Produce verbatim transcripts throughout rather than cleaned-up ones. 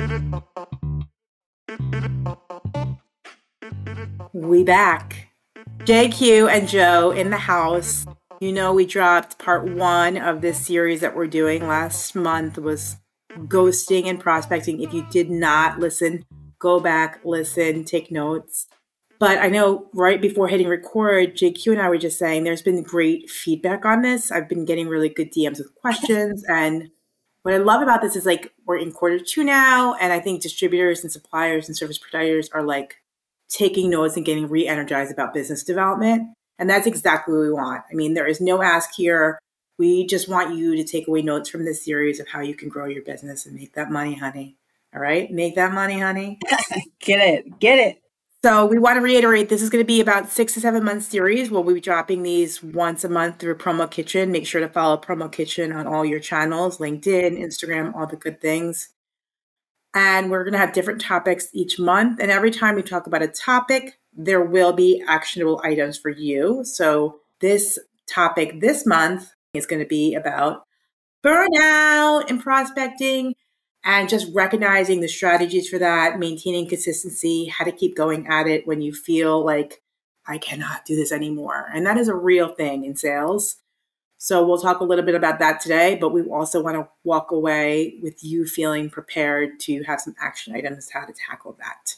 We back. J Q and Joe in the house. You know, we dropped part one of this series that we're doing. Last month was ghosting and prospecting. If you did not listen, go back, listen, take notes. But I know right before hitting record, J Q and I were just saying there's been great feedback on this. I've been getting really good D Ms with questions. And what I love about this is like we're in quarter two now. And I think distributors and suppliers and service providers are like taking notes and getting re-energized about business development. And that's exactly what we want. I mean, there is no ask here. We just want you to take away notes from this series of how you can grow your business and make that money, honey. All right? Make that money, honey. Get it. Get it. So we want to reiterate, this is going to be about six to seven month series. We'll be dropping these once a month through Promo Kitchen. Make sure to follow Promo Kitchen on all your channels, LinkedIn, Instagram, all the good things. And we're going to have different topics each month. And every time we talk about a topic, there will be actionable items for you. So this topic this month is going to be about burnout and prospecting and just recognizing the strategies for that, maintaining consistency, how to keep going at it when you feel like, I cannot do this anymore. And that is a real thing in sales. So we'll talk a little bit about that today, but we also want to walk away with you feeling prepared to have some action items, how to tackle that.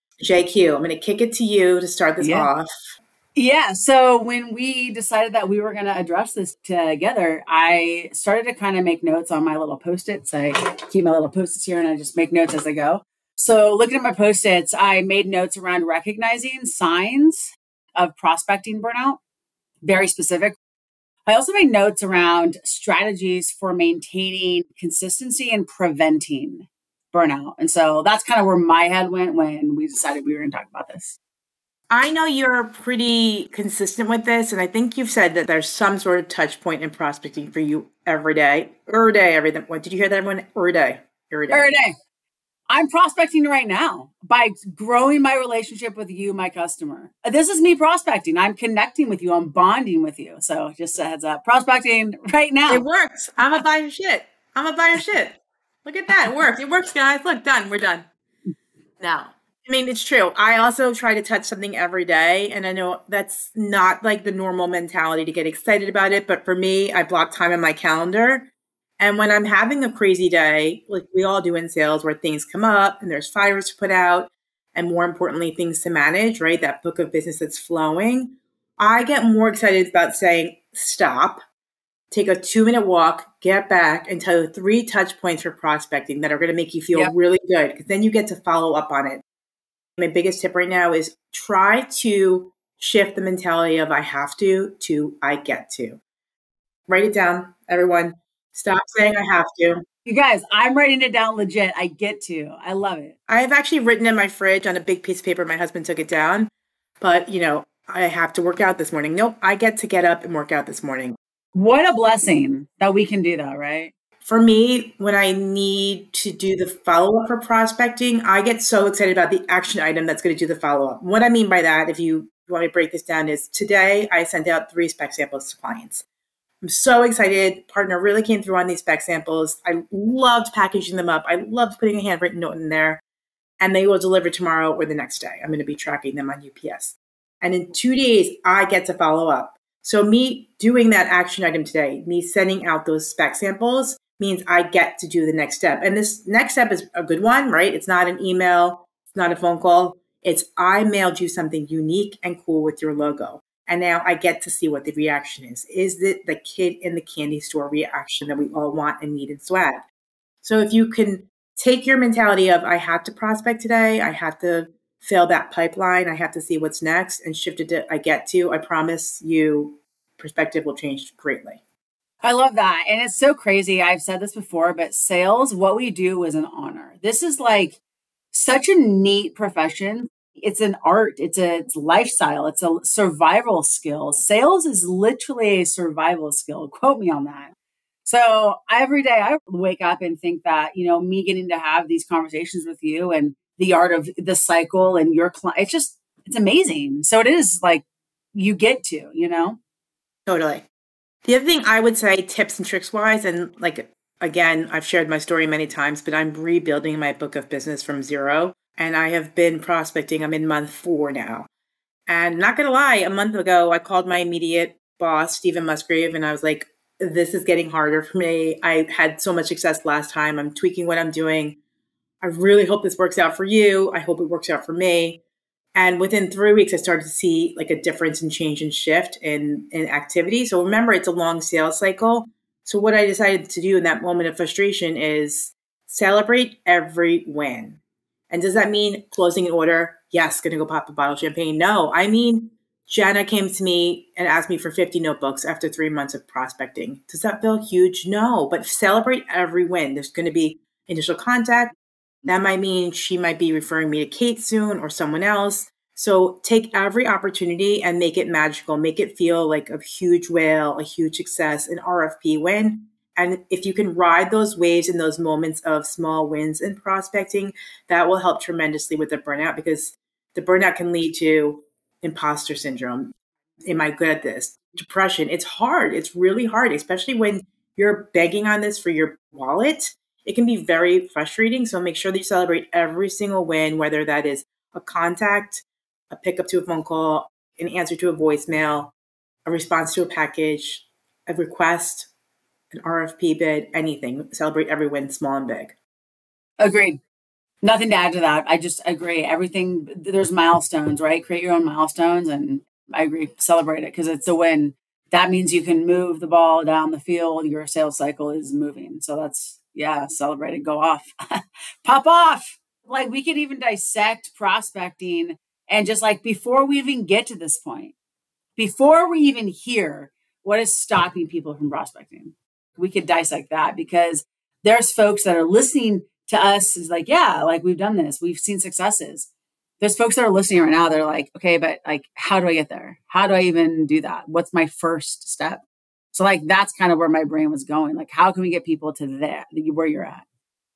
J Q, I'm going to kick it to you to start this yeah. off. Yeah. So when we decided that we were going to address this together, I started to kind of make notes on my little Post-its. I keep my little Post-its here and I just make notes as I go. So looking at my Post-its, I made notes around recognizing signs of prospecting burnout, very specific. I also made notes around strategies for maintaining consistency and preventing burnout. And so that's kind of where my head went when we decided we were going to talk about this. I know you're pretty consistent with this, and I think you've said that there's some sort of touch point in prospecting for you every day. Every day, every day. What, did you hear that, everyone? Every day. Every day. Every day. I'm prospecting right now by growing my relationship with you, my customer. This is me prospecting. I'm connecting with you. I'm bonding with you. So just a heads up, prospecting right now. It works. I'm going to buy your shit. I'm going to buy your shit. Look at that. It works. It works, guys. Look, done. We're done. Now. I mean, it's true. I also try to touch something every day. And I know that's not like the normal mentality to get excited about it. But for me, I block time in my calendar. And when I'm having a crazy day, like we all do in sales, where things come up and there's fires to put out, and more importantly, things to manage, right? That book of business that's flowing. I get more excited about saying, stop, take a two minute walk, get back, and tell you three touch points for prospecting that are going to make you feel yep. really good. Because then you get to follow up on it. My biggest tip right now is try to shift the mentality of I have to to I get to. Write it down, everyone. Stop saying I have to. You guys, I'm writing it down legit. I get to. I love it. I've actually written in my fridge on a big piece of paper. My husband took it down. But, you know, I have to work out this morning. Nope, I get to get up and work out this morning. What a blessing that we can do that, right? For me, when I need to do the follow-up for prospecting, I get so excited about the action item that's going to do the follow-up. What I mean by that, if you want me to break this down, is today I sent out three spec samples to clients. I'm so excited. Partner really came through on these spec samples. I loved packaging them up. I loved putting a handwritten note in there. And they will deliver tomorrow or the next day. I'm going to be tracking them on U P S. And in two days, I get to follow up. So me doing that action item today, me sending out those spec samples, means I get to do the next step. And this next step is a good one, right? It's not an email. It's not a phone call. It's I mailed you something unique and cool with your logo. And now I get to see what the reaction is. Is it the kid in the candy store reaction that we all want and need in swag? So if you can take your mentality of I have to prospect today, I have to fill that pipeline, I have to see what's next, and shift it to I get to, I promise you perspective will change greatly. I love that. And it's so crazy. I've said this before, but sales, what we do is an honor. This is like such a neat profession. It's an art. It's a it's lifestyle. It's a survival skill. Sales is literally a survival skill. Quote me on that. So every day I wake up and think that, you know, me getting to have these conversations with you and the art of the cycle and your client, it's just, it's amazing. So it is like you get to, you know? Totally. The other thing I would say, tips and tricks wise, and like again, I've shared my story many times, but I'm rebuilding my book of business from zero. And I have been prospecting. I'm in month four now. And not going to lie, a month ago, I called my immediate boss, Stephen Musgrave, and I was like, this is getting harder for me. I had so much success last time. I'm tweaking what I'm doing. I really hope this works out for you. I hope it works out for me. And within three weeks, I started to see like a difference and change and shift in, in activity. So remember, it's a long sales cycle. So what I decided to do in that moment of frustration is celebrate every win. And does that mean closing an order? Yes, going to go pop a bottle of champagne. No, I mean, Jenna came to me and asked me for fifty notebooks after three months of prospecting. Does that feel huge? No, but celebrate every win. There's going to be initial contact. That might mean she might be referring me to Kate soon or someone else. So take every opportunity and make it magical. Make it feel like a huge whale, a huge success, an R F P win. And if you can ride those waves in those moments of small wins in prospecting, that will help tremendously with the burnout, because the burnout can lead to imposter syndrome. Am I good at this? Depression. It's hard. It's really hard, especially when you're begging on this for your wallet. It can be very frustrating. So make sure that you celebrate every single win, whether that is a contact, a pickup to a phone call, an answer to a voicemail, a response to a package, a request, an R F P bid, anything. Celebrate every win, small and big. Agreed. Nothing to add to that. I just agree. Everything, there's milestones, right? Create your own milestones. And I agree, celebrate it because it's a win. That means you can move the ball down the field. Your sales cycle is moving. So that's, yeah, celebrate it, go off, pop off. Like we could even dissect prospecting and just like before we even get to this point, before we even hear what is stopping people from prospecting, we could dissect that because there's folks that are listening to us is like, yeah, like we've done this. We've seen successes. There's folks that are listening right now. They're like, okay, but like, how do I get there? How do I even do that? What's my first step? So like, that's kind of where my brain was going. Like, how can we get people to that, where you're at?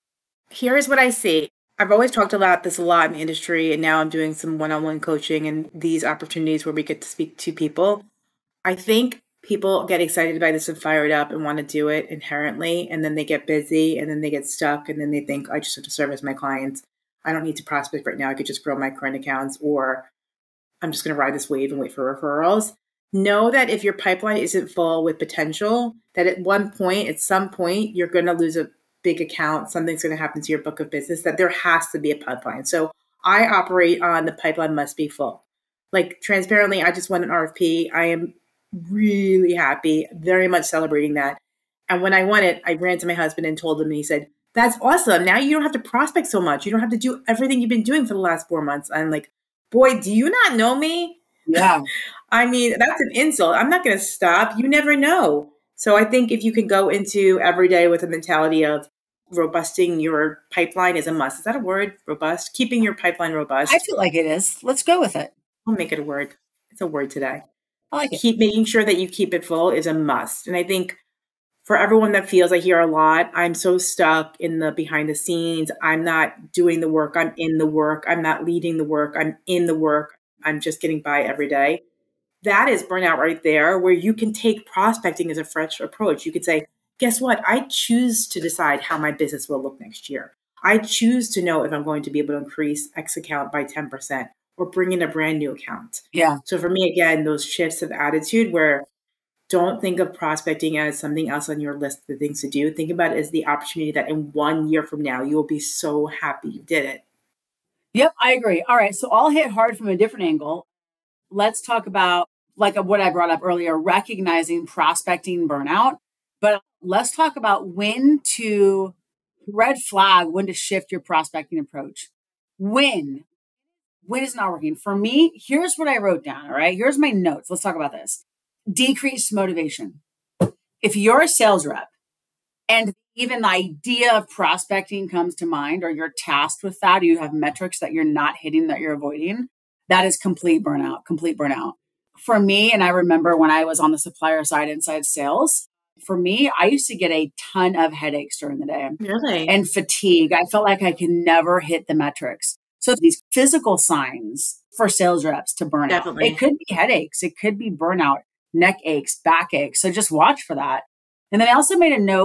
Here's what I see. I've always talked about this a lot in the industry, and now I'm doing some one-on-one coaching and these opportunities where we get to speak to people. I think people get excited by this and fired up and want to do it inherently, and then they get busy, and then they get stuck, and then they think, I just have to service my clients. I don't need to prospect right now. I could just grow my current accounts, or I'm just going to ride this wave and wait for referrals. Know that if your pipeline isn't full with potential, that at one point, at some point, you're going to lose a big account. Something's going to happen to your book of business, that there has to be a pipeline. So I operate on the pipeline must be full. Like transparently, I just won an R F P. I am really happy, very much celebrating that. And when I won it, I ran to my husband and told him, and he said, that's awesome. Now you don't have to prospect so much. You don't have to do everything you've been doing for the last four months. I'm like, boy, do you not know me? Yeah. I mean, that's an insult. I'm not going to stop. You never know. So I think if you can go into every day with a mentality of robusting your pipeline is a must. Is that a word? Robust? Keeping your pipeline robust. I feel like it is. Let's go with it. I'll make it a word. It's a word today. I like it. Keep making sure that you keep it full is a must. And I think for everyone that feels, I hear a lot, I'm so stuck in the behind the scenes. I'm not doing the work. I'm in the work. I'm not leading the work. I'm in the work. I'm just getting by every day. That is burnout right there, where you can take prospecting as a fresh approach. You could say, guess what? I choose to decide how my business will look next year. I choose to know if I'm going to be able to increase X account by ten percent or bring in a brand new account. Yeah. So for me, again, those shifts of attitude where don't think of prospecting as something else on your list of things to do. Think about it as the opportunity that in one year from now, you will be so happy you did it. Yep, I agree. All right. So I'll hit hard from a different angle. Let's talk about like what I brought up earlier, recognizing prospecting burnout. But let's talk about when to red flag, when to shift your prospecting approach. When, when is not working. For me, here's what I wrote down. All right. Here's my notes. Let's talk about this. Decreased motivation. If you're a sales rep and even the idea of prospecting comes to mind, or you're tasked with that, or you have metrics that you're not hitting, that you're avoiding, that is complete burnout, complete burnout. For me, and I remember when I was on the supplier side inside sales, for me, I used to get a ton of headaches during the day. Really? And fatigue. I felt like I could never hit the metrics. So these physical signs for sales reps to burn Definitely. out. It could be headaches. It could be burnout, neck aches, back aches. So just watch for that. And then I also made a note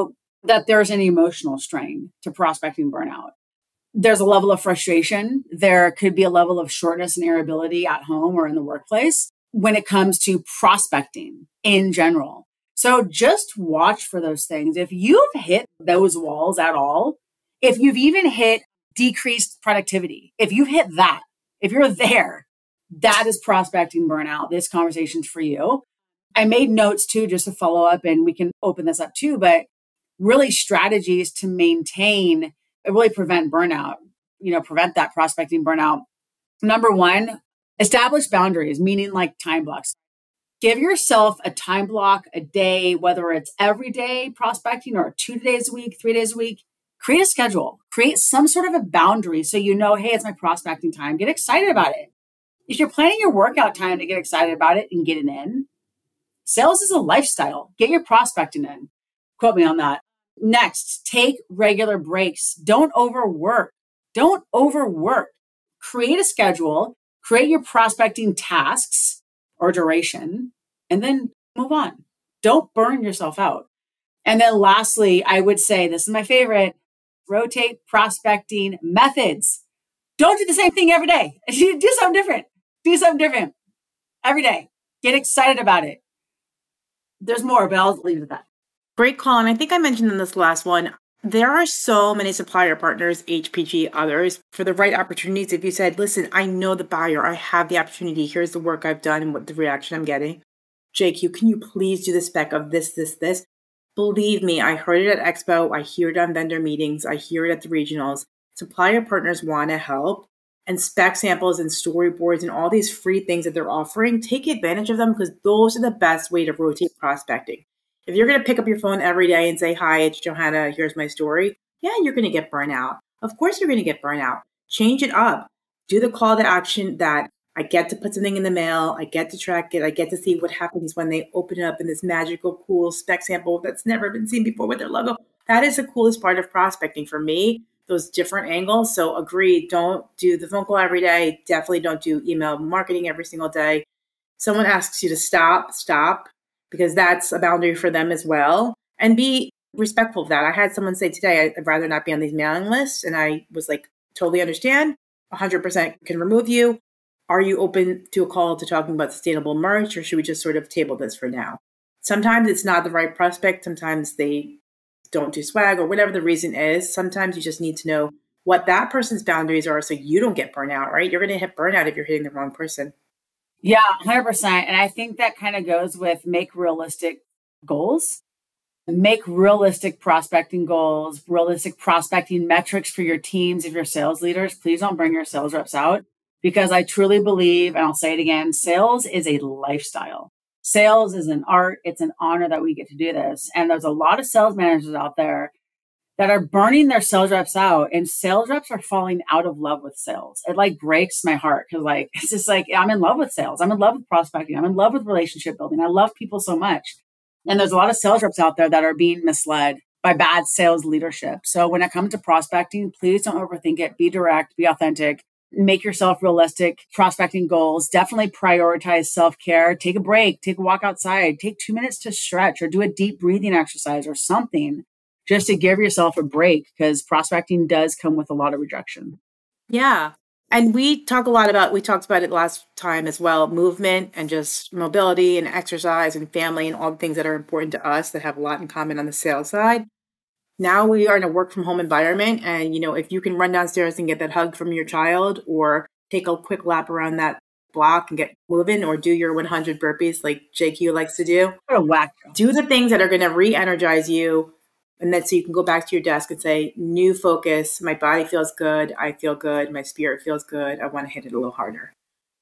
that there's an emotional strain to prospecting burnout. There's a level of frustration. There could be a level of shortness and irritability at home or in the workplace when it comes to prospecting in general. So just watch for those things. If you've hit those walls at all, if you've even hit decreased productivity, if you've hit that, if you're there, that is prospecting burnout. This conversation's for you. I made notes too, just to follow up, and we can open this up too, but really strategies to maintain, really prevent burnout, you know, prevent that prospecting burnout. Number one, establish boundaries, meaning like time blocks. Give yourself a time block a day, whether it's every day prospecting or two days a week, three days a week. Create a schedule, create some sort of a boundary so you know, hey, it's my prospecting time. Get excited about it. If you're planning your workout time to get excited about it and get it in, sales is a lifestyle. Get your prospecting in. Quote me on that. Next, take regular breaks. Don't overwork. Don't overwork. Create a schedule, create your prospecting tasks or duration, and then move on. Don't burn yourself out. And then lastly, I would say, this is my favorite, rotate prospecting methods. Don't do the same thing every day. Do something different. Do something different every day. Get excited about it. There's more, but I'll leave it at that. Great call. And I think I mentioned in this last one, there are so many supplier partners, H P G, others, for the right opportunities. If you said, listen, I know the buyer, I have the opportunity, here's the work I've done and what the reaction I'm getting. J Q, can you please do the spec of this, this, this? Believe me, I heard it at Expo. I hear it on vendor meetings. I hear it at the regionals. Supplier partners want to help, and spec samples and storyboards and all these free things that they're offering, take advantage of them because those are the best way to rotate prospecting. If you're going to pick up your phone every day and say, hi, it's Johanna, here's my story, yeah, you're going to get burnout. Of course you're going to get burnout. Change it up. Do the call to action that I get to put something in the mail. I get to track it. I get to see what happens when they open it up in this magical, cool spec sample that's never been seen before with their logo. That is the coolest part of prospecting for me, those different angles. So agreed, don't do the phone call every day. Definitely don't do email marketing every single day. Someone asks you to stop, stop, because that's a boundary for them as well. And be respectful of that. I had someone say today, I'd rather not be on these mailing lists. And I was like, totally understand, one hundred percent can remove you. Are you open to a call to talking about sustainable merch, or should we just sort of table this for now? Sometimes it's not the right prospect. Sometimes they don't do swag or whatever the reason is. Sometimes you just need to know what that person's boundaries are so you don't get burnout, right? You're going to hit burnout if you're hitting the wrong person. Yeah, one hundred percent. And I think that kind of goes with make realistic goals. Make realistic prospecting goals, realistic prospecting metrics for your teams. If you're sales leaders, please don't bring your sales reps out. Because I truly believe, and I'll say it again, sales is a lifestyle. Sales is an art. It's an honor that we get to do this. And there's a lot of sales managers out there that are burning their sales reps out, and sales reps are falling out of love with sales. It like breaks my heart because like, it's just like, I'm in love with sales. I'm in love with prospecting. I'm in love with relationship building. I love people so much. And there's a lot of sales reps out there that are being misled by bad sales leadership. So when it comes to prospecting, please don't overthink it. Be direct, be authentic. Make yourself realistic prospecting goals. Definitely prioritize self-care. Take a break. Take a walk outside. Take two minutes to stretch or do a deep breathing exercise or something just to give yourself a break, because prospecting does come with a lot of rejection. Yeah. And we talk a lot about, we talked about it last time as well, movement and just mobility and exercise and family and all the things that are important to us that have a lot in common on the sales side. Now we are in a work from home environment. And, you know, if you can run downstairs and get that hug from your child or take a quick lap around that block and get moving or do your one hundred burpees like J Q likes to do, what a whack. Do the things that are going to re-energize you. And then so you can go back to your desk and say, new focus, my body feels good. I feel good. My spirit feels good. I want to hit it a little harder.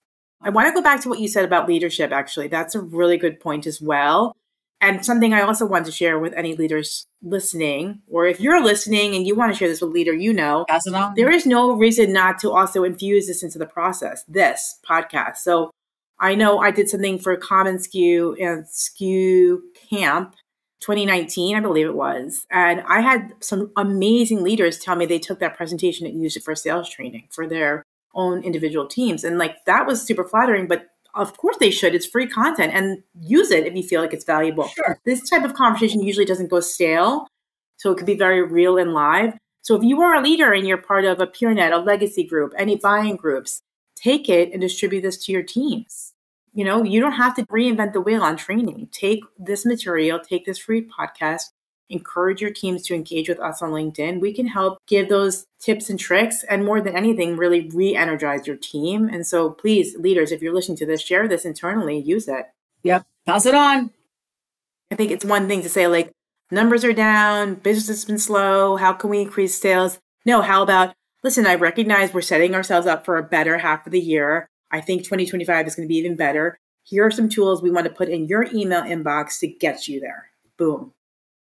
I want to go back to what you said about leadership, actually. That's a really good point as well. And something I also want to share with any leaders listening, or if you're listening and you want to share this with a leader, you know, there is no reason not to also infuse this into the process, this podcast. So I know I did something for Common S K U and S K U Camp twenty nineteen, I believe it was. And I had some amazing leaders tell me they took that presentation and used it for sales training for their own individual teams. And like, that was super flattering, but of course they should. It's free content and use it if you feel like it's valuable. Sure. This type of conversation usually doesn't go stale. So it could be very real and live. So if you are a leader and you're part of a PeerNet, a legacy group, any buying groups, take it and distribute this to your teams. You know, you don't have to reinvent the wheel on training. Take this material, take this free podcast, encourage your teams to engage with us on LinkedIn. We can help give those tips and tricks, and more than anything, really re-energize your team. And so please, leaders, if you're listening to this, share this internally, use it. Yep. Pass it on. I think it's one thing to say like, numbers are down, business has been slow, how can we increase sales? No, how about, listen, I recognize we're setting ourselves up for a better half of the year. I think twenty twenty-five is going to be even better. Here are some tools we want to put in your email inbox to get you there. Boom.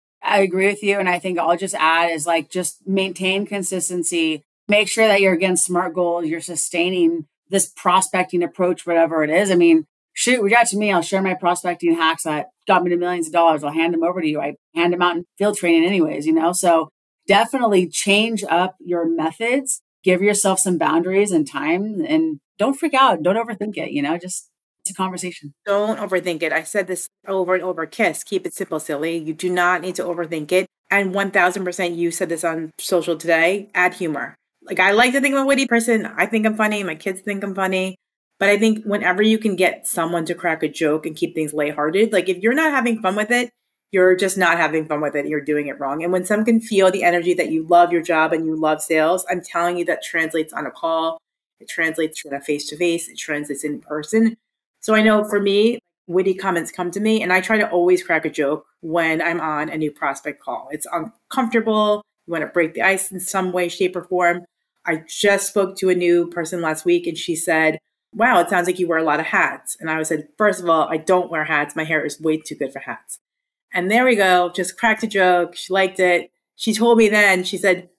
I agree with you. And I think I'll just add is like, just maintain consistency. Make sure that you're against SMART goals. You're sustaining this prospecting approach, whatever it is. I mean, shoot, reach out to me. I'll share my prospecting hacks that got me to millions of dollars. I'll hand them over to you. I hand them out in field training anyways, you know? So definitely change up your methods, give yourself some boundaries and time, and don't freak out. Don't overthink it, you know, just it's a conversation. Don't overthink it. I said this over and over. KISS, keep it simple, silly. You do not need to overthink it. And one thousand percent, you said this on social today, add humor. Like, I like to think I'm a witty person. I think I'm funny. My kids think I'm funny. But I think whenever you can get someone to crack a joke and keep things lighthearted, like if you're not having fun with it, you're just not having fun with it. You're doing it wrong. And when someone can feel the energy that you love your job and you love sales, I'm telling you that translates on a call. It translates in a face-to-face. It translates in person. So I know for me, witty comments come to me, and I try to always crack a joke when I'm on a new prospect call. It's uncomfortable. You want to break the ice in some way, shape, or form. I just spoke to a new person last week, and she said, wow, it sounds like you wear a lot of hats. And I said, first of all, I don't wear hats. My hair is way too good for hats. And there we go. Just cracked a joke. She liked it. She told me then, she said,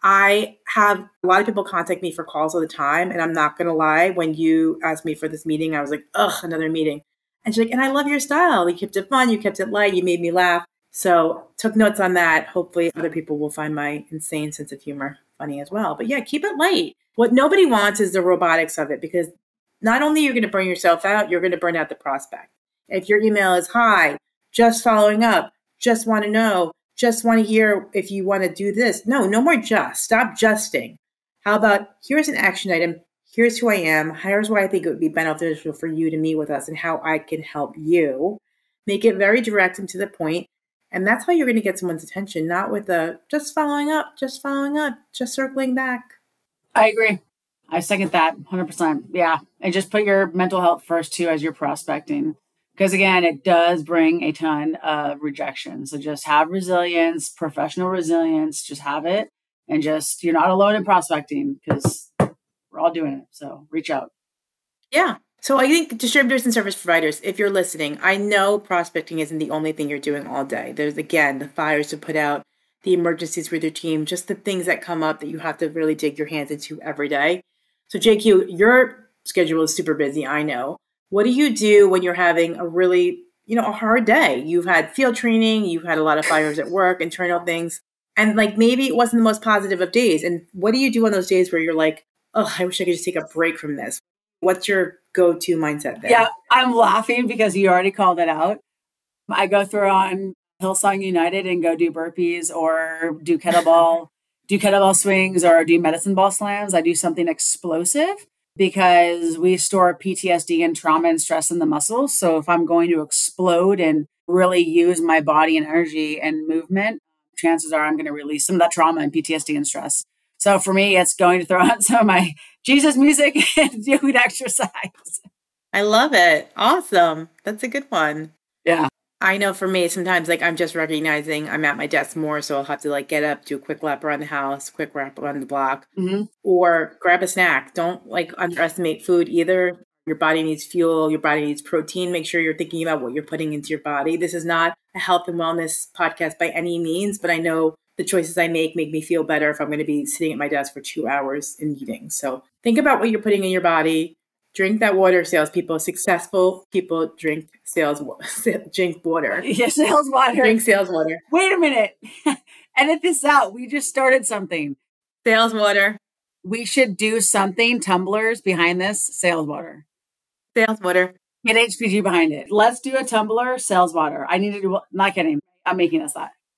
I have a lot of people contact me for calls all the time. And I'm not going to lie, when you asked me for this meeting, I was like, ugh, another meeting. And she's like, and I love your style. You kept it fun. You kept it light. You made me laugh. So took notes on that. Hopefully other people will find my insane sense of humor funny as well. But yeah, keep it light. What nobody wants is the robotics of it, because not only you're going to burn yourself out, you're going to burn out the prospect. If your email is, hi, just following up, just want to know, just want to hear if you want to do this. No, no more just. Stop justing. How about, here's an action item. Here's who I am. Here's why I think it would be beneficial for you to meet with us and how I can help you. Make it very direct and to the point. And that's how you're going to get someone's attention, not with a just following up, just following up, just circling back. I agree. I second that one hundred percent. Yeah. And just put your mental health first too as you're prospecting. Because again, it does bring a ton of rejection. So just have resilience, professional resilience, just have it. And just, you're not alone in prospecting, because we're all doing it. So reach out. Yeah. So I think distributors and service providers, if you're listening, I know prospecting isn't the only thing you're doing all day. There's, again, the fires to put out, the emergencies with your team, just the things that come up that you have to really dig your hands into every day. So J Q, your schedule is super busy, I know. What do you do when you're having a really, you know, a hard day? You've had field training, you've had a lot of fires at work, internal things, and like maybe it wasn't the most positive of days. And what do you do on those days where you're like, oh, I wish I could just take a break from this? What's your go-to mindset there? Yeah, I'm laughing because you already called it out. I go through on Hillsong United and go do burpees or do kettlebell, do kettlebell swings or do medicine ball slams. I do something explosive because we store P T S D and trauma and stress in the muscles. So if I'm going to explode and really use my body and energy and movement, chances are I'm going to release some of that trauma and P T S D and stress. So for me, it's going to throw on some of my Jesus music and doing exercise. I love it. Awesome. That's a good one. Yeah. I know for me, sometimes like I'm just recognizing I'm at my desk more. So I'll have to like get up, do a quick lap around the house, quick lap around the block, mm-hmm. or grab a snack. Don't like underestimate food either. Your body needs fuel. Your body needs protein. Make sure you're thinking about what you're putting into your body. This is not a health and wellness podcast by any means, but I know the choices I make make me feel better if I'm going to be sitting at my desk for two hours in meetings. So think about what you're putting in your body. Drink that water, salespeople. Successful people drink sales drink water. Yeah, sales water. Drink sales water. Wait a minute. Edit this out. We just started something. Sales water. We should do something. Tumblers behind this. Sales water. Sales water. Get H P G behind it. Let's do a tumbler. Sales water. I need to do. Not kidding. I'm making this that.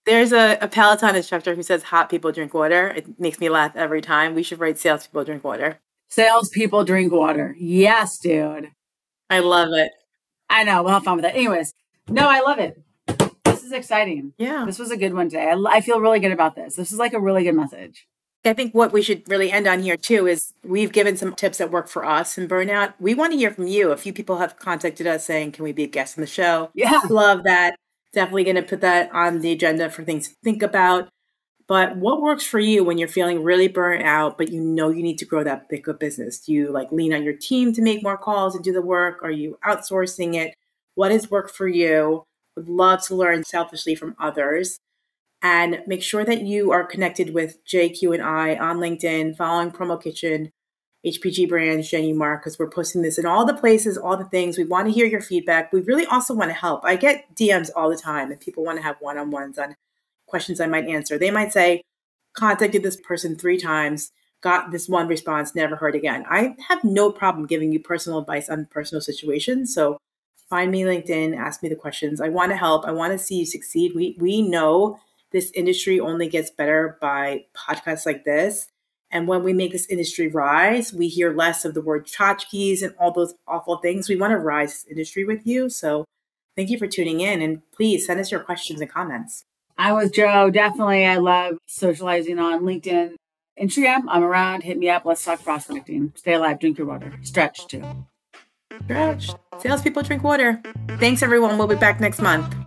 There's a, a Peloton instructor who says hot people drink water. It makes me laugh every time. We should write salespeople drink water. Salespeople drink water. Yes, dude. I love it. I know. We'll have fun with that. Anyways, no, I love it. This is exciting. Yeah. This was a good one today. I, I feel really good about this. This is like a really good message. I think what we should really end on here too is we've given some tips that work for us in burnout. We want to hear from you. A few people have contacted us saying, can we be a guest on the show? Yeah. Love that. Definitely going to put that on the agenda for things to think about. But what works for you when you're feeling really burnt out, but you know you need to grow that big of business? Do you like lean on your team to make more calls and do the work? Are you outsourcing it? What has worked for you? Would love to learn selfishly from others. And make sure that you are connected with J Q and I on LinkedIn, following Promo Kitchen, H P G Brands, Jenny Mark, because we're posting this in all the places, all the things. We want to hear your feedback. We really also want to help. I get D Ms all the time and people want to have one-on-ones on questions I might answer. They might say, contacted this person three times, got this one response, never heard again. I have no problem giving you personal advice on personal situations. So find me LinkedIn, ask me the questions. I want to help. I want to see you succeed. We we know this industry only gets better by podcasts like this. And when we make this industry rise, we hear less of the word tchotchkes and all those awful things. We want to rise this industry with you. So thank you for tuning in. And please send us your questions and comments. I'm with Joe. Definitely. I love socializing on LinkedIn, Instagram. I'm around. Hit me up. Let's talk prospecting. Stay alive. Drink your water. Stretch too. Stretch. Salespeople drink water. Thanks, everyone. We'll be back next month.